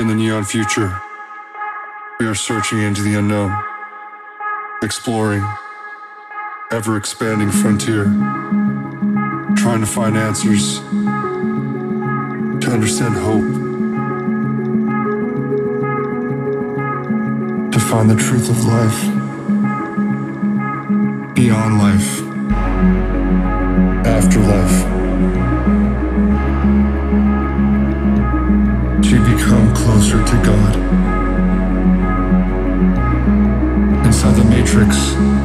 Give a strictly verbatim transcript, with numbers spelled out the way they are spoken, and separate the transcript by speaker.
Speaker 1: In the neon future, we are searching into the unknown, exploring, ever-expanding frontier, trying to find answers, to understand hope, to find the truth of life, beyond life, after life, to become closer to God. Inside the matrix,